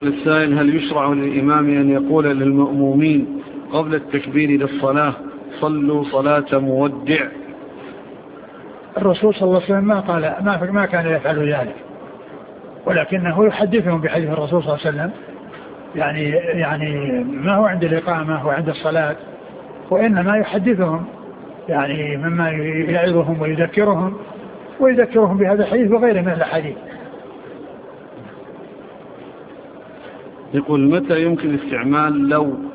السائل: هل يشرع للإمام أن يقول للمأمومين قبل التكبير للصلاة صلوا صلاة مودع؟ الرسول صلى الله عليه وسلم ما قال ما كان يفعل ذلك، ولكنه يحدثهم بحديث الرسول صلى الله عليه وسلم، يعني ما هو عند الإقامة وعند الصلاة، وإنما يحدثهم يعني مما يعظهم ويذكرهم بهذا الحديث وغيره من الحديث. يقول: متى يمكن استعمال لو